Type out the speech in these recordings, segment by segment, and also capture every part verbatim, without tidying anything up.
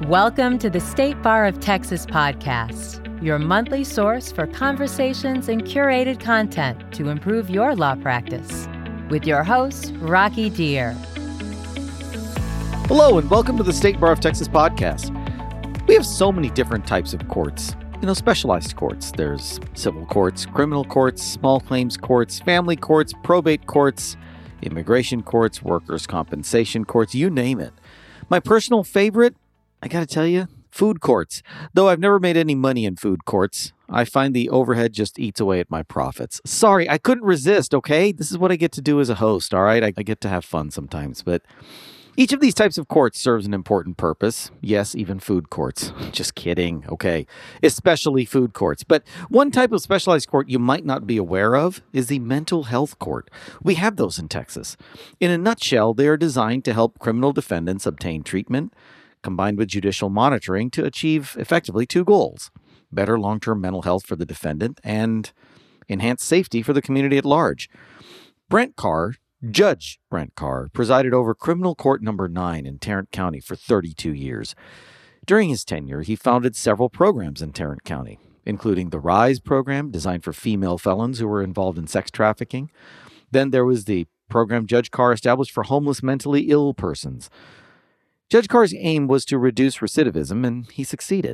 Welcome to the State Bar of Texas podcast, your monthly source for conversations and curated content to improve your law practice. With your host, Rocky Deer. Hello, and welcome to the State Bar of Texas podcast. We have so many different types of courts. You know, specialized courts. There's civil courts, criminal courts, small claims courts, family courts, probate courts, immigration courts, workers' compensation courts, you name it. My personal favorite, I gotta tell you, food courts. Though I've never made any money in food courts, I find the overhead just eats away at my profits. Sorry, I couldn't resist, okay? This is what I get to do as a host, all right? I, I get to have fun sometimes, but each of these types of courts serves an important purpose. Yes, even food courts. Just kidding, okay? Especially food courts. But one type of specialized court you might not be aware of is the mental health court. We have those in Texas. In a nutshell, they are designed to help criminal defendants obtain treatment, combined with judicial monitoring to achieve effectively two goals: better long-term mental health for the defendant and enhanced safety for the community at large. Brent Carr, Judge Brent Carr, presided over Criminal Court Number nine in Tarrant County for thirty-two years. During his tenure, he founded several programs in Tarrant County, including the RISE program, designed for female felons who were involved in sex trafficking. Then there was the program Judge Carr established for homeless mentally ill persons. Judge Carr's aim was to reduce recidivism, and he succeeded.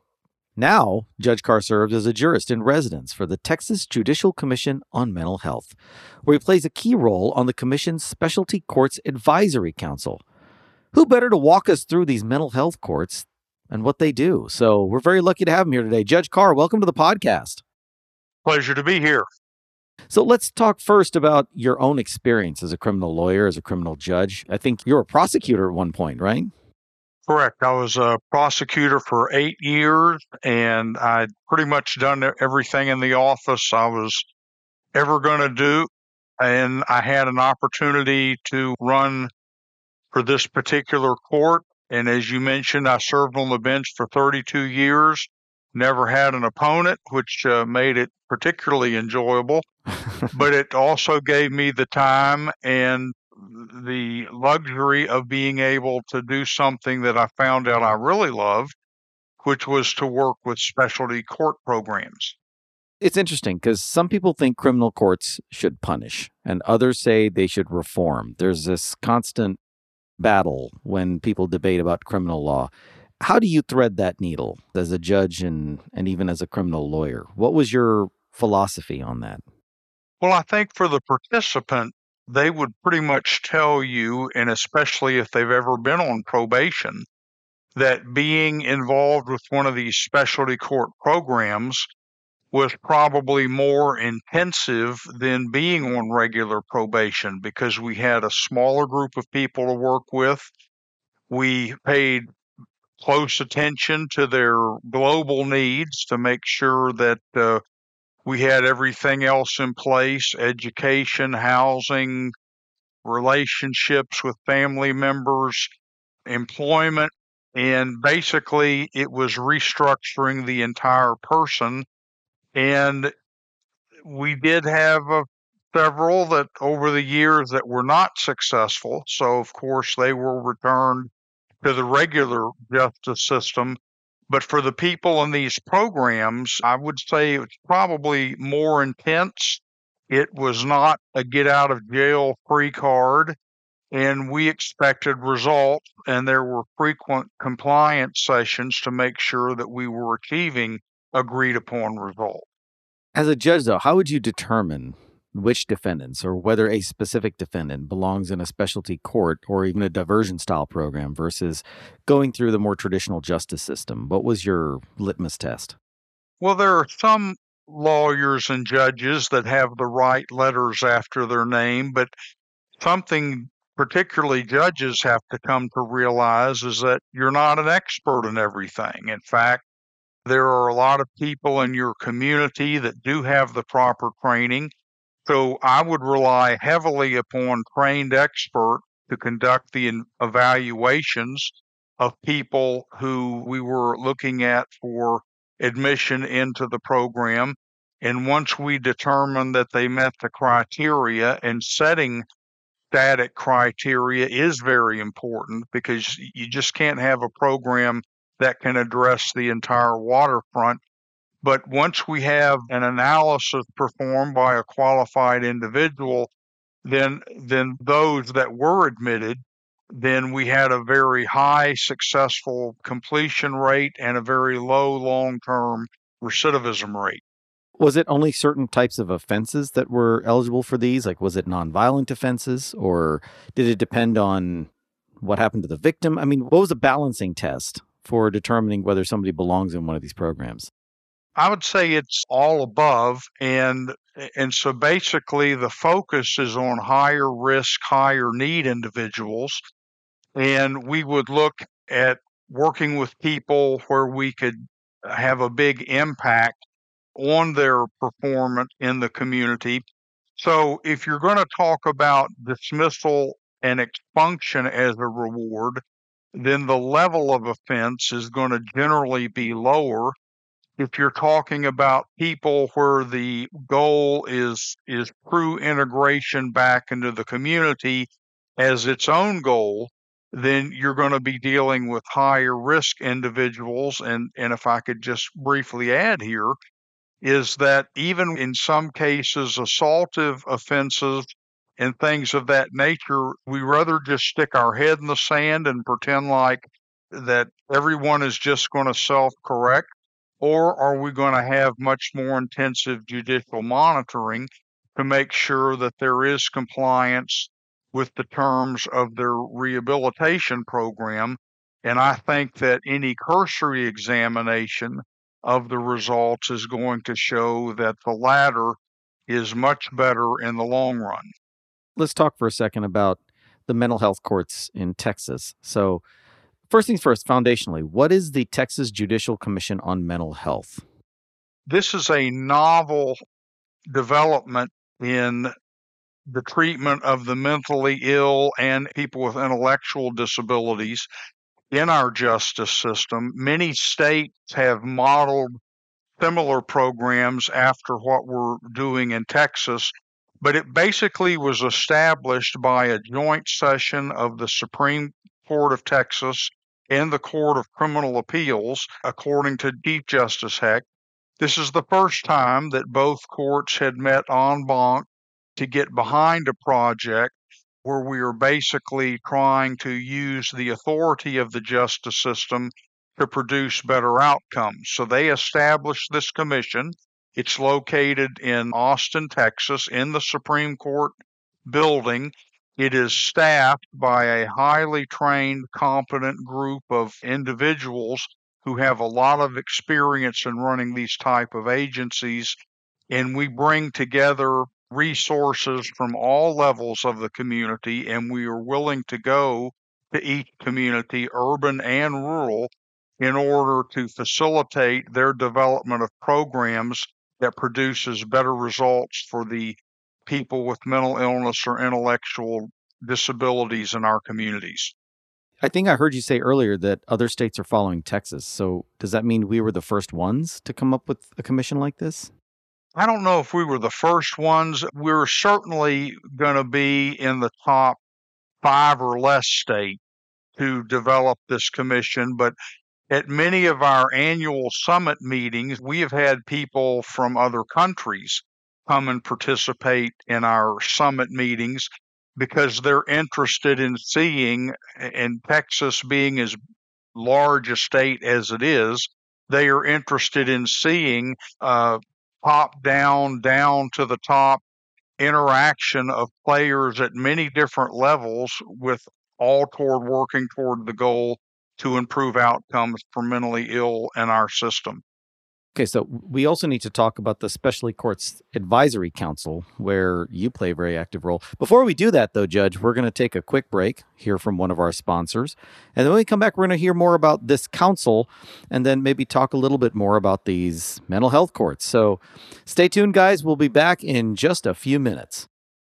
Now, Judge Carr serves as a jurist in residence for the Texas Judicial Commission on Mental Health, where he plays a key role on the Commission's Specialty Courts Advisory Council. Who better to walk us through these mental health courts and what they do? So we're very lucky to have him here today. Judge Carr, welcome to the podcast. Pleasure to be here. So let's talk first about your own experience as a criminal lawyer, as a criminal judge. I think you were a prosecutor at one point, right? Correct. I was a prosecutor for eight years, and I'd pretty much done everything in the office I was ever going to do. And I had an opportunity to run for this particular court. And as you mentioned, I served on the bench for thirty-two years, never had an opponent, which uh, made it particularly enjoyable. But it also gave me the time and the luxury of being able to do something that I found out I really loved, which was to work with specialty court programs. It's interesting because some people think criminal courts should punish and others say they should reform. There's this constant battle when people debate about criminal law. How do you thread that needle as a judge and, and even as a criminal lawyer? What was your philosophy on that? Well, I think for the participant, they would pretty much tell you, and especially if they've ever been on probation, that being involved with one of these specialty court programs was probably more intensive than being on regular probation because we had a smaller group of people to work with. We paid close attention to their global needs to make sure that uh, we had everything else in place: education, housing, relationships with family members, employment, and basically it was restructuring the entire person. And we did have uh, several that over the years that were not successful. So, of course, they were returned to the regular justice system. But for the people in these programs, I would say it's probably more intense. It was not a get out of jail free card, and we expected results, and there were frequent compliance sessions to make sure that we were achieving agreed upon results. As a judge, though, how would you determine which defendants or whether a specific defendant belongs in a specialty court or even a diversion style program versus going through the more traditional justice system? What was your litmus test? Well, there are some lawyers and judges that have the right letters after their name, but something particularly judges have to come to realize is that you're not an expert in everything. In fact, there are a lot of people in your community that do have the proper training. So I would rely heavily upon trained experts to conduct the evaluations of people who we were looking at for admission into the program. And once we determined that they met the criteria, and setting static criteria is very important because you just can't have a program that can address the entire waterfront. But once we have an analysis performed by a qualified individual, then then those that were admitted, then we had a very high successful completion rate and a very low long-term recidivism rate. Was it only certain types of offenses that were eligible for these? Like, was it nonviolent offenses, or did it depend on what happened to the victim? I mean, what was a balancing test for determining whether somebody belongs in one of these programs? I would say it's all above. And and so basically the focus is on higher risk, higher need individuals. And we would look at working with people where we could have a big impact on their performance in the community. So if you're going to talk about dismissal and expunction as a reward, then the level of offense is going to generally be lower. If you're talking about people where the goal is is true integration back into the community as its own goal, then you're going to be dealing with higher risk individuals. And, and if I could just briefly add here, is that even in some cases, assaultive offenses and things of that nature, we rather just stick our head in the sand and pretend like that everyone is just going to self-correct. Or are we going to have much more intensive judicial monitoring to make sure that there is compliance with the terms of their rehabilitation program? And I think that any cursory examination of the results is going to show that the latter is much better in the long run. Let's talk for a second about the mental health courts in Texas. So, first things first, foundationally, what is the Texas Judicial Commission on Mental Health? This is a novel development in the treatment of the mentally ill and people with intellectual disabilities in our justice system. Many states have modeled similar programs after what we're doing in Texas, but it basically was established by a joint session of the Supreme Court of Texas and the Court of Criminal Appeals, according to Chief Justice Hecht. This is the first time that both courts had met en banc to get behind a project where we are basically trying to use the authority of the justice system to produce better outcomes. So they established this commission. It's located in Austin, Texas, in the Supreme Court building. It is staffed by a highly trained, competent group of individuals who have a lot of experience in running these type of agencies. And we bring together resources from all levels of the community, and we are willing to go to each community, urban and rural, in order to facilitate their development of programs that produces better results for the people with mental illness or intellectual disabilities in our communities. I think I heard you say earlier that other states are following Texas. So does that mean we were the first ones to come up with a commission like this? I don't know if we were the first ones. We're certainly going to be in the top five or less states to develop this commission. But at many of our annual summit meetings, we have had people from other countries come and participate in our summit meetings because they're interested in seeing, and Texas being as large a state as it is, they are interested in seeing uh, top down, down to the top interaction of players at many different levels, with all toward working toward the goal to improve outcomes for mentally ill in our system. Okay, so we also need to talk about the Specialty Courts Advisory Council, where you play a very active role. Before we do that, though, Judge, we're going to take a quick break, hear from one of our sponsors, and then when we come back, we're going to hear more about this council, and then maybe talk a little bit more about these mental health courts. So stay tuned, guys. We'll be back in just a few minutes.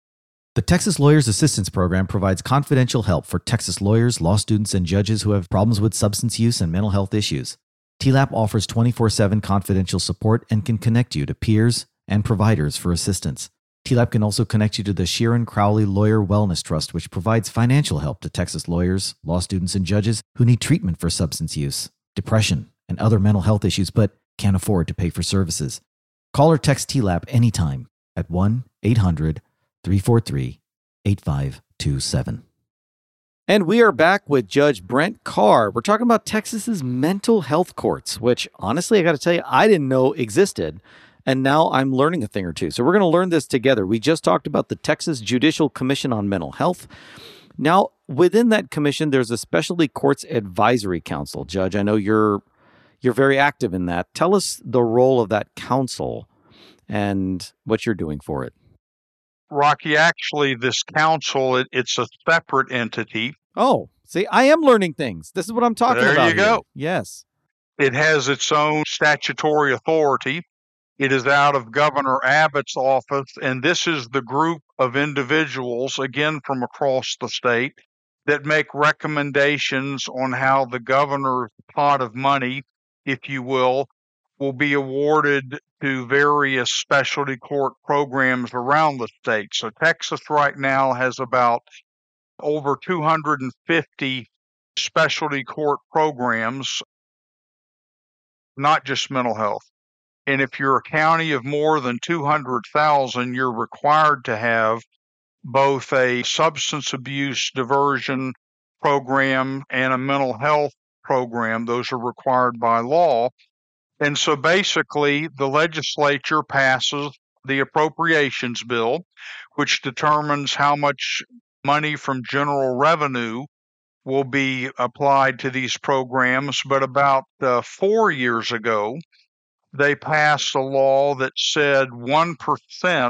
The Texas Lawyers Assistance Program provides confidential help for Texas lawyers, law students, and judges who have problems with substance use and mental health issues. T LAP offers twenty-four seven confidential support and can connect you to peers and providers for assistance. T LAP can also connect you to the Sharon Crowley Lawyer Wellness Trust, which provides financial help to Texas lawyers, law students, and judges who need treatment for substance use. depression, and other mental health issues, but can't afford to pay for services. Call or text T LAP anytime at one eight hundred three four three eight five two seven. And we are back with Judge Brent Carr. We're talking about Texas's mental health courts, which honestly, I got to tell you, I didn't know existed. And now I'm learning a thing or two. So we're going to learn this together. We just talked about the Texas Judicial Commission on Mental Health. Now, within that commission, there's a Specialty Courts Advisory Council. Judge, I know you're you're very active in that. Tell us the role of that council and what you're doing for it. Rocky, actually, this council, it, it's a separate entity. Oh, see, I am learning things. This is what I'm talking there about. There you here. go. Yes. It has its own statutory authority. It is out of Governor Abbott's office, and this is the group of individuals, again from across the state, that make recommendations on how the governor's pot of money, if you will, will be awarded to various specialty court programs around the state. So Texas right now has about over two hundred fifty specialty court programs, not just mental health. And if you're a county of more than two hundred thousand, you're required to have both a substance abuse diversion program and a mental health program. Those are required by law. And so basically, the legislature passes the appropriations bill, which determines how much money from general revenue will be applied to these programs. But about uh, four years ago, they passed a law that said one percent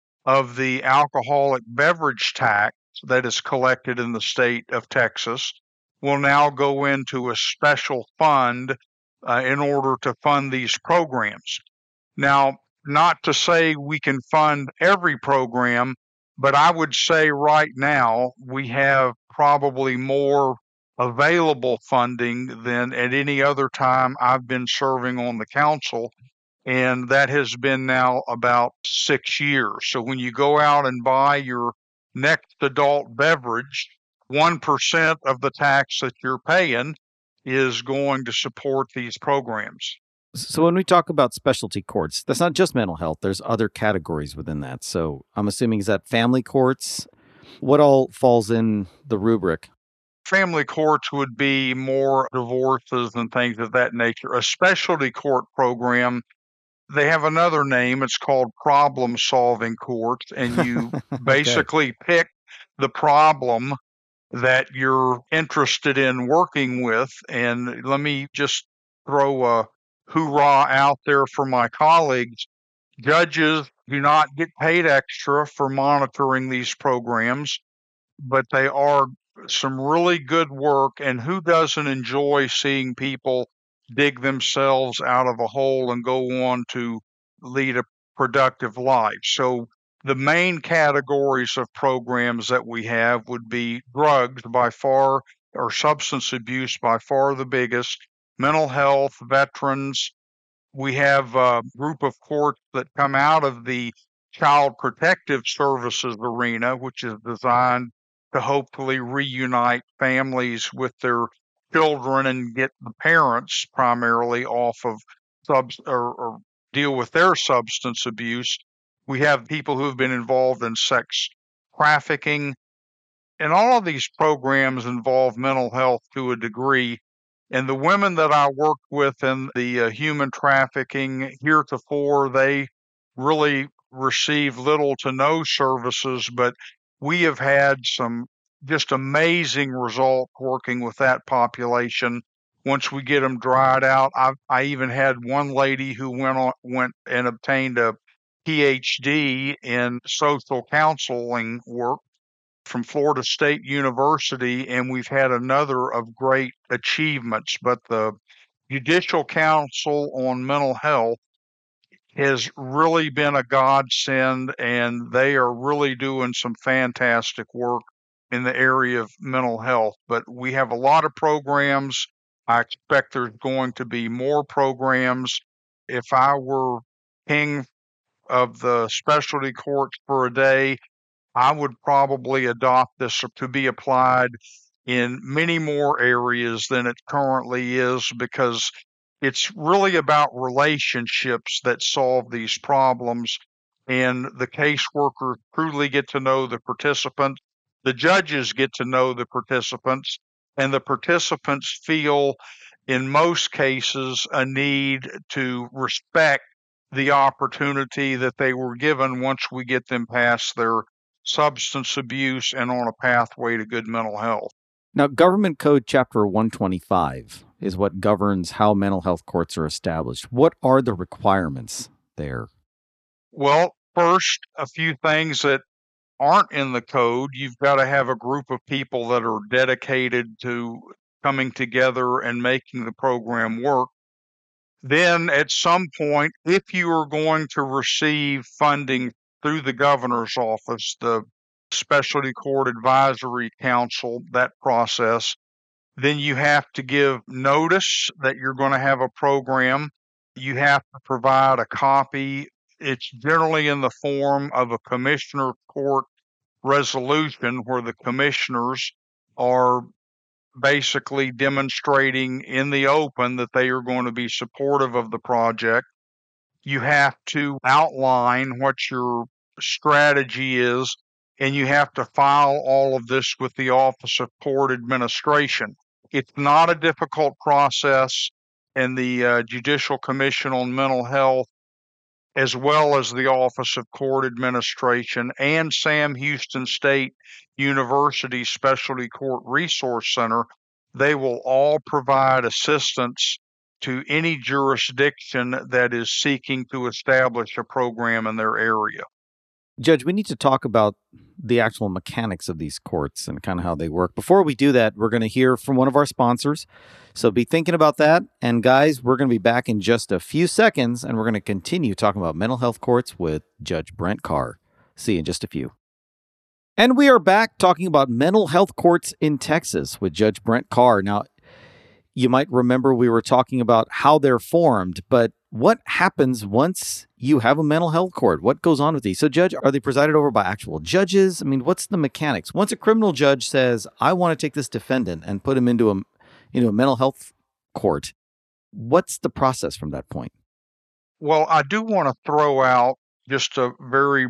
of the alcoholic beverage tax that is collected in the state of Texas will now go into a special fund uh, in order to fund these programs. Now, not to say we can fund every program, but I would say right now we have probably more available funding than at any other time I've been serving on the council. And that has been now about six years. So when you go out and buy your next adult beverage, one percent of the tax that you're paying is going to support these programs. So when we talk about specialty courts, that's not just mental health. There's other categories within that. So I'm assuming, is that family courts? What all falls in the rubric? Family courts would be more divorces and things of that nature. A specialty court program, they have another name. It's called problem-solving courts, and you okay. basically pick the problem that you're interested in working with. And let me just throw a hoorah out there for my colleagues. Judges do not get paid extra for monitoring these programs, but they are some really good work. And who doesn't enjoy seeing people dig themselves out of a hole and go on to lead a productive life? So the main categories of programs that we have would be drugs by far, or substance abuse by far the biggest, mental health, veterans. We have a group of courts that come out of the Child Protective Services arena, which is designed to hopefully reunite families with their children and get the parents primarily off of subs or, or deal with their substance abuse. We have people who have been involved in sex trafficking, and all of these programs involve mental health to a degree. And the women that I worked with in the uh, human trafficking heretofore, they really receive little to no services, but we have had some just amazing results working with that population. Once we get them dried out, I, I even had one lady who went on, went and obtained a P H D in social counseling work from Florida State University, and we've had another of great achievements. But the Judicial Council on Mental Health has really been a godsend, and they are really doing some fantastic work in the area of mental health. But we have a lot of programs. I expect there's going to be more programs. If I were king of the specialty courts for a day, I would probably adopt this to be applied in many more areas than it currently is, because it's really about relationships that solve these problems. And the caseworkers truly get to know the participant. The judges get to know the participants, and the participants feel, in most cases, a need to respect the opportunity that they were given once we get them past their substance abuse and on a pathway to good mental health. Now, Government Code Chapter one twenty-five is what governs how mental health courts are established. What are the requirements there? Well, first, a few things that aren't in the code. You've got to have a group of people that are dedicated to coming together and making the program work. Then at some point, if you are going to receive funding through the governor's office, the Specialty Court Advisory Council, that process, then you have to give notice that you're going to have a program. You have to provide a copy. It's generally in the form of a commissioner court resolution where the commissioners are basically demonstrating in the open that they are going to be supportive of the project. You have to outline what your strategy is, and you have to file all of this with the Office of Court Administration. It's not a difficult process, and the uh, Judicial Commission on Mental Health, as well as the Office of Court Administration and Sam Houston State University Specialty Court Resource Center, they will all provide assistance to any jurisdiction that is seeking to establish a program in their area. Judge, we need to talk about the actual mechanics of these courts and kind of how they work. Before we do that, we're going to hear from one of our sponsors. So be thinking about that. And guys, we're going to be back in just a few seconds, and we're going to continue talking about mental health courts with Judge Brent Carr. See you in just a few. And we are back talking about mental health courts in Texas with Judge Brent Carr. Now, you might remember we were talking about how they're formed, but what happens once you have a mental health court? What goes on with these? So, Judge, are they presided over by actual judges? I mean, what's the mechanics? Once a criminal judge says, I want to take this defendant and put him into a, into a mental health court, what's the process from that point? Well, I do want to throw out just a very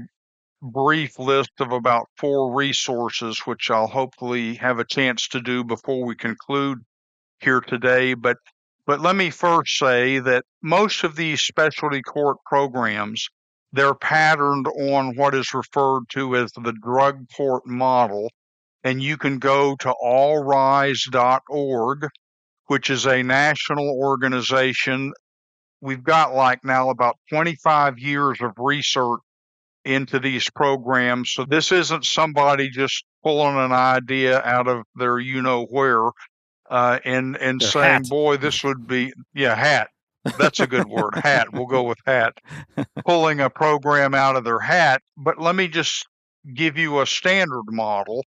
brief list of about four resources, which I'll hopefully have a chance to do before we conclude here today. But But let me first say that most of these specialty court programs, they're patterned on what is referred to as the drug court model. And you can go to all rise dot org, which is a national organization. We've got like now about twenty-five years of research into these programs. So this isn't somebody just pulling an idea out of their you-know-where. Uh, and and Their saying, hat. boy, this would be, yeah, hat. That's a good word, hat. We'll go with hat. Pulling a program out of their hat. But let me just give you a standard model.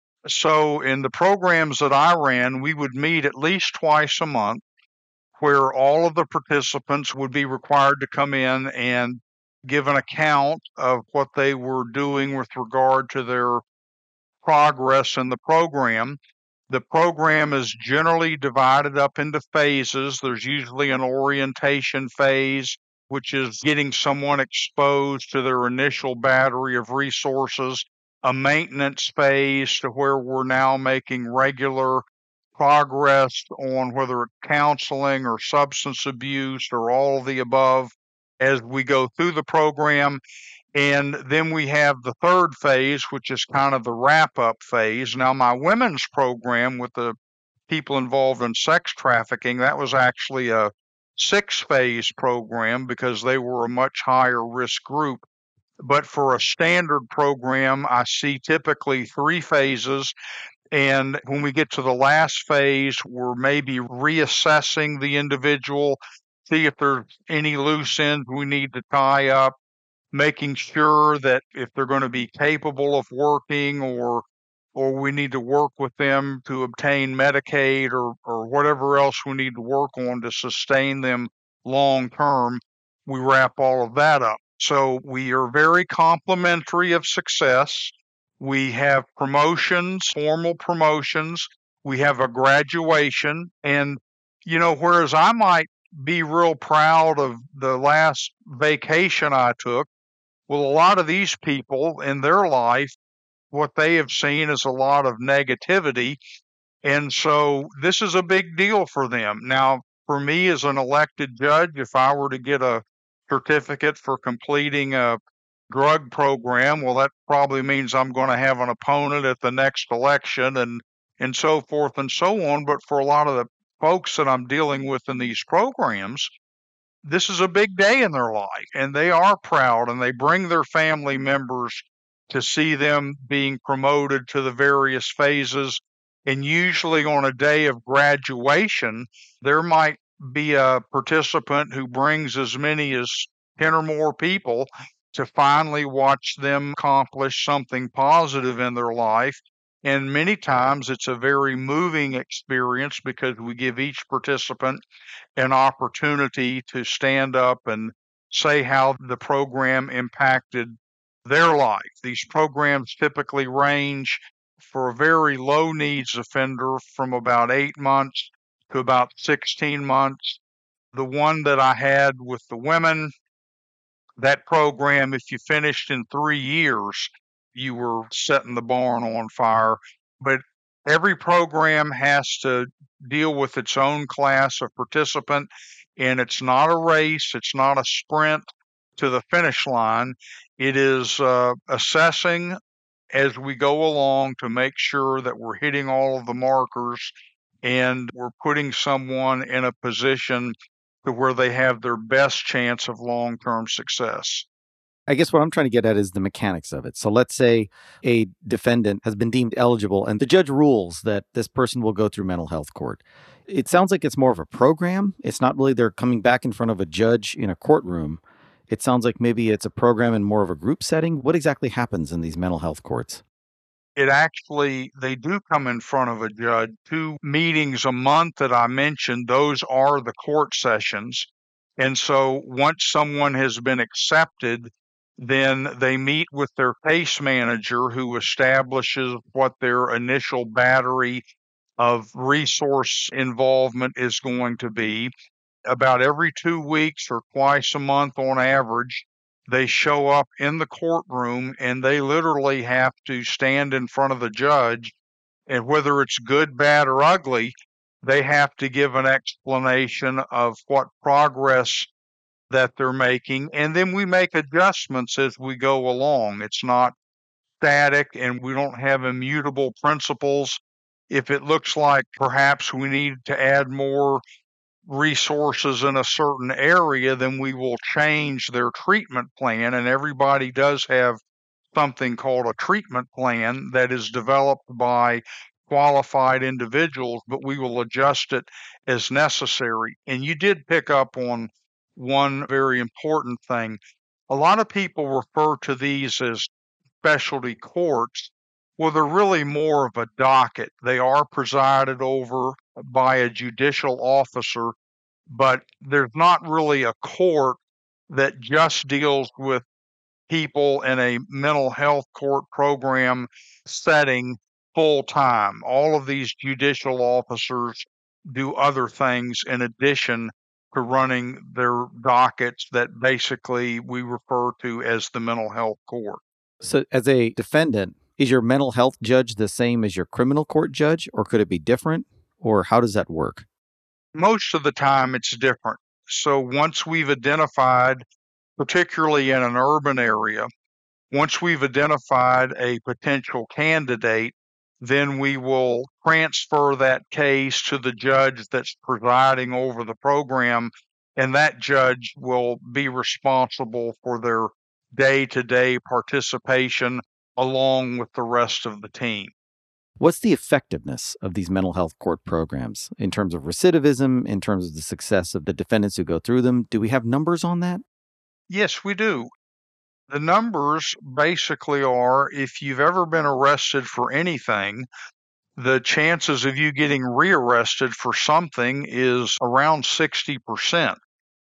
So in the programs that I ran, we would meet at least twice a month, where all of the participants would be required to come in and give an account of what they were doing with regard to their progress in the program. The program is generally divided up into phases. There's usually an orientation phase, which is getting someone exposed to their initial battery of resources, a maintenance phase to where we're now making regular progress on whether it's counseling or substance abuse or all of the above as we go through the program. And then we have the third phase, which is kind of the wrap-up phase. Now, my women's program with the people involved in sex trafficking, that was actually a six-phase program because they were a much higher risk group. But for a standard program, I see typically three phases. And when we get to the last phase, we're maybe reassessing the individual, see if there's any loose ends we need to tie up, making sure that if they're going to be capable of working or or we need to work with them to obtain Medicaid or, or whatever else we need to work on to sustain them long term, we wrap all of that up. So we are very complimentary of success. We have promotions, formal promotions. We have a graduation. And, you know, whereas I might be real proud of the last vacation I took, well, a lot of these people in their life, what they have seen is a lot of negativity. And so this is a big deal for them. Now, for me as an elected judge, if I were to get a certificate for completing a drug program, well, that probably means I'm going to have an opponent at the next election and, and so forth and so on. But for a lot of the folks that I'm dealing with in these programs, this is a big day in their life, and they are proud, and they bring their family members to see them being promoted to the various phases. And usually on a day of graduation, there might be a participant who brings as many as ten or more people to finally watch them accomplish something positive in their life. And many times it's a very moving experience because we give each participant an opportunity to stand up and say how the program impacted their life. These programs typically range for a very low needs offender from about eight months to about sixteen months. The one that I had with the women, that program, if you finished in three years, you were setting the barn on fire. But every program has to deal with its own class of participant, and it's not a race, it's not a sprint to the finish line. It is uh, assessing as we go along to make sure that we're hitting all of the markers and we're putting someone in a position to where they have their best chance of long-term success. I guess what I'm trying to get at is the mechanics of it. So let's say a defendant has been deemed eligible and the judge rules that this person will go through mental health court. It sounds like it's more of a program. It's not really they're coming back in front of a judge in a courtroom. It sounds like maybe it's a program in more of a group setting. What exactly happens in these mental health courts? It actually, they do come in front of a judge. Two meetings a month that I mentioned, those are the court sessions. And so once someone has been accepted, then they meet with their case manager who establishes what their initial battery of resource involvement is going to be. About every two weeks or twice a month on average, they show up in the courtroom and they literally have to stand in front of the judge. And whether it's good, bad, or ugly, they have to give an explanation of what progress that they're making. And then we make adjustments as we go along. It's not static and we don't have immutable principles. If it looks like perhaps we need to add more resources in a certain area, then we will change their treatment plan. And everybody does have something called a treatment plan that is developed by qualified individuals, but we will adjust it as necessary. And you did pick up on one very important thing. A lot of people refer to these as specialty courts. Well, they're really more of a docket. They are presided over by a judicial officer, but there's not really a court that just deals with people in a mental health court program setting full time. All of these judicial officers do other things in addition to running their dockets that basically we refer to as the mental health court. So as a defendant, is your mental health judge the same as your criminal court judge, or could it be different? Or how does that work? Most of the time it's different. So once we've identified, particularly in an urban area, once we've identified a potential candidate, then we will transfer that case to the judge that's presiding over the program, and that judge will be responsible for their day-to-day participation along with the rest of the team. What's the effectiveness of these mental health court programs in terms of recidivism, in terms of the success of the defendants who go through them? Do we have numbers on that? Yes, we do. The numbers basically are if you've ever been arrested for anything, the chances of you getting rearrested for something is around sixty percent.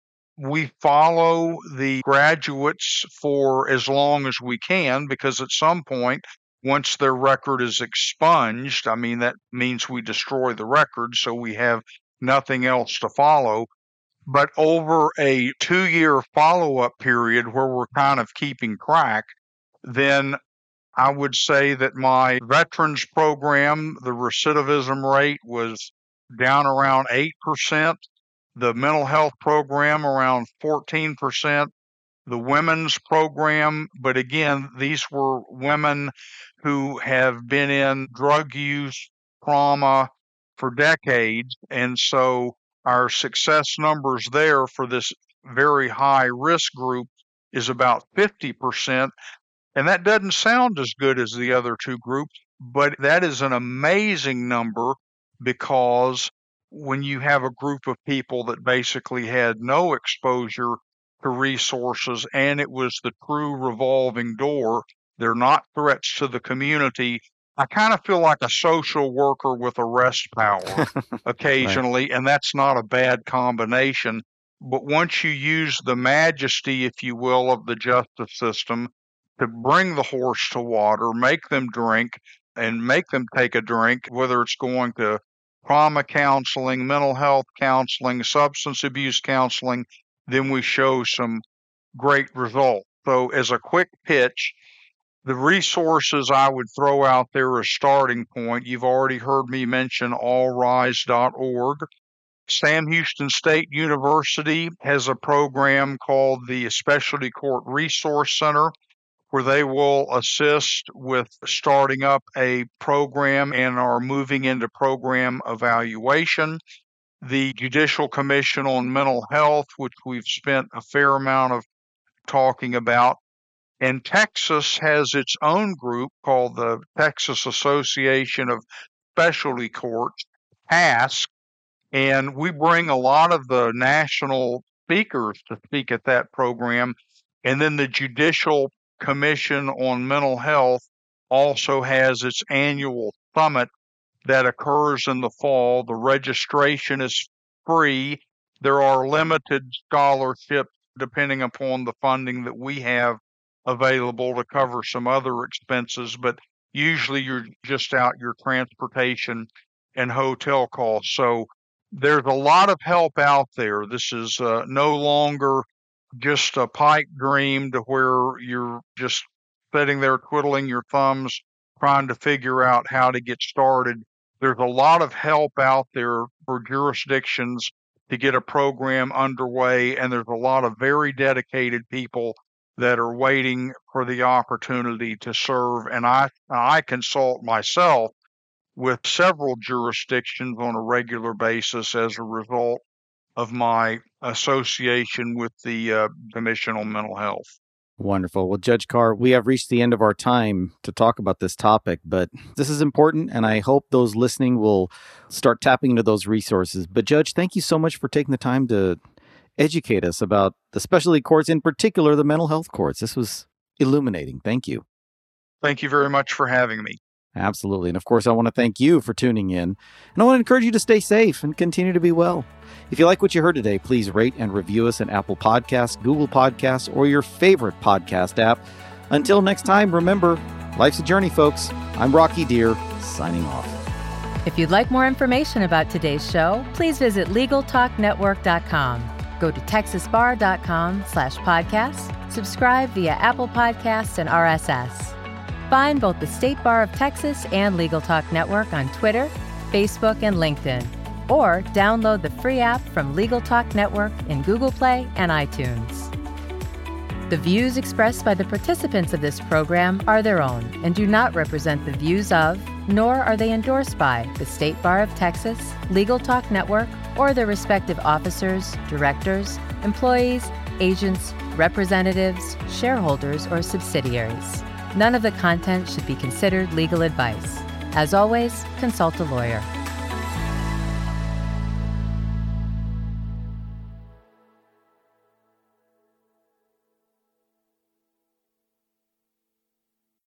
We follow the graduates for as long as we can because at some point once their record is expunged, I mean, that means we destroy the record, so we have nothing else to follow. But over a two-year follow-up period where we're kind of keeping track, then I would say that my veterans program, the recidivism rate was down around eight percent, the mental health program around fourteen percent, the women's program, but again, these were women who have been in drug use, trauma for decades, and so our success numbers there for this very high risk group is about fifty percent. And that doesn't sound as good as the other two groups, but that is an amazing number, because when you have a group of people that basically had no exposure to resources and it was the true revolving door, they're not threats to the community. I kind of feel like a social worker with arrest power occasionally, right. And that's not a bad combination. But once you use the majesty, if you will, of the justice system to bring the horse to water, make them drink, and make them take a drink, whether it's going to trauma counseling, mental health counseling, substance abuse counseling, then we show some great results. So as a quick pitch, the resources I would throw out there as starting point, you've already heard me mention all rise dot org. Sam Houston State University has a program called the Specialty Court Resource Center, where they will assist with starting up a program and are moving into program evaluation. The Judicial Commission on Mental Health, which we've spent a fair amount of talking about. And Texas has its own group called the Texas Association of Specialty Courts, TASC, and we bring a lot of the national speakers to speak at that program. And then the Judicial Commission on Mental Health also has its annual summit that occurs in the fall. The registration is free. There are limited scholarships depending upon the funding that we have available to cover some other expenses, but usually you're just out your transportation and hotel costs. So there's a lot of help out there. This is uh, no longer just a pipe dream to where you're just sitting there twiddling your thumbs trying to figure out how to get started. There's a lot of help out there for jurisdictions to get a program underway, and there's a lot of very dedicated people that are waiting for the opportunity to serve. And I, I consult myself with several jurisdictions on a regular basis as a result of my association with the uh, Commission on Mental Health. Wonderful. Well, Judge Carr, we have reached the end of our time to talk about this topic, but this is important, and I hope those listening will start tapping into those resources. But Judge, thank you so much for taking the time to educate us about the specialty courts, in particular the mental health courts. This was illuminating. Thank you. Thank you very much for having me. Absolutely. And of course, I want to thank you for tuning in. And I want to encourage you to stay safe and continue to be well. If you like what you heard today, please rate and review us at Apple Podcasts, Google Podcasts, or your favorite podcast app. Until next time, remember, life's a journey, folks. I'm Rocky Deer, signing off. If you'd like more information about today's show, please visit legal talk network dot com. Go to texas bar dot com slash podcasts, subscribe via Apple Podcasts and R S S. Find both the State Bar of Texas and Legal Talk Network on Twitter, Facebook, and LinkedIn, or download the free app from Legal Talk Network in Google Play and iTunes. The views expressed by the participants of this program are their own and do not represent the views of, nor are they endorsed by, the State Bar of Texas, Legal Talk Network, or their respective officers, directors, employees, agents, representatives, shareholders, or subsidiaries. None of the content should be considered legal advice. As always, consult a lawyer.